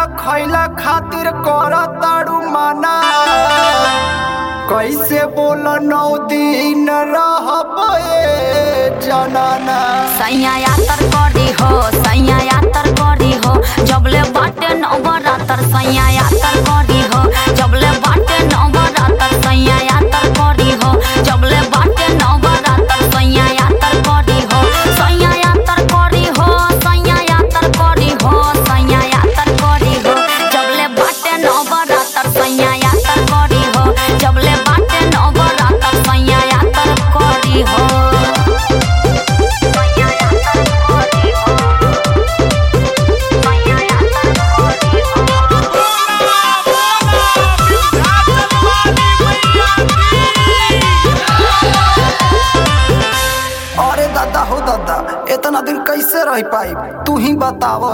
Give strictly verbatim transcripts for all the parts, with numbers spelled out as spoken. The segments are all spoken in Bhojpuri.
खैला खातिर कर ताड़ू माना कैसे बोल नौ दिन रहबे जनाना। सैया यातर करी हो सैया यातर करी हो जबले बाटे नवरातर सैया यातर करी हो जबले बाटे नवरातर सैया यातर करी हो जबले बाटे नवरातर सैया यातर करी हो सैया यातर करी हो सैया यातर करी हो सैया यातर करी हो जबले बाटे नवरातर सैया यातर करी हो जबले बाटे नवरातर सैया यातर करी हो। अरे दादा हो दादा इतना दिन कैसे रह पाई तू ही बताव।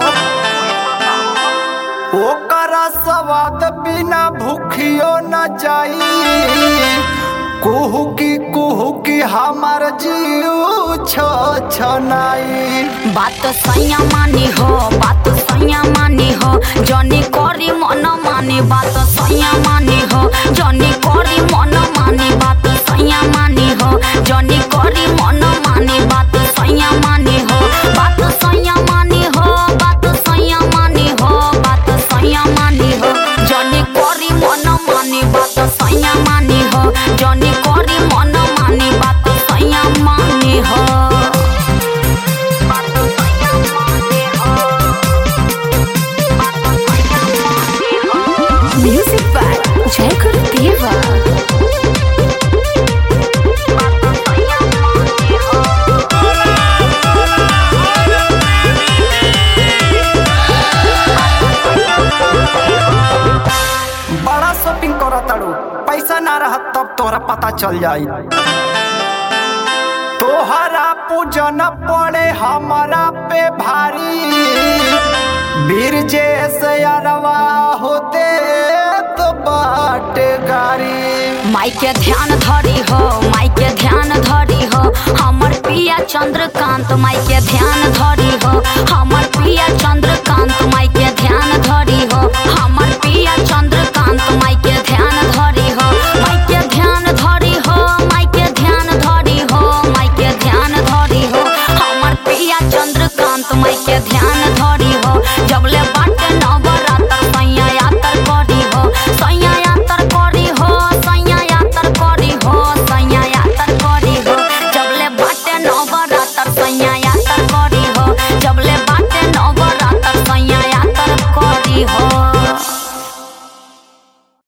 ओकरा स्वाद बिना भूखियो न जाई कुहू की कुहू की हमार जीव छ छनाई। बात सैया मानी हो बात सैया मानी हो जनी करी मन मानी बात सैया मानी हो जनी करी मन मानी बात सैया मानी हो जनी करी मन मानी बात सैया मानी हो बात सैया मानी हो बात सैया मानी हो बात सैया मानी हो जनी करी मन मानी बात सैया मानी हो जनी करी मन मानी बात सैया मानी हो। Music by Jai Gurudeva. बड़ा शॉपिंग करा ताड़ू पैसा ना रहत तब तोहरा पता चल जाई। तोहरा पूजन पड़े हमारा पे भारी वीर जैसे अरवा होते तो बाट गारी। माई के ध्यान धरी हो माई के ध्यान धरी हो हमर पिया चंद्रकांत माई के ध्यान धरी हो हमर पिया चंद्रकांत माई के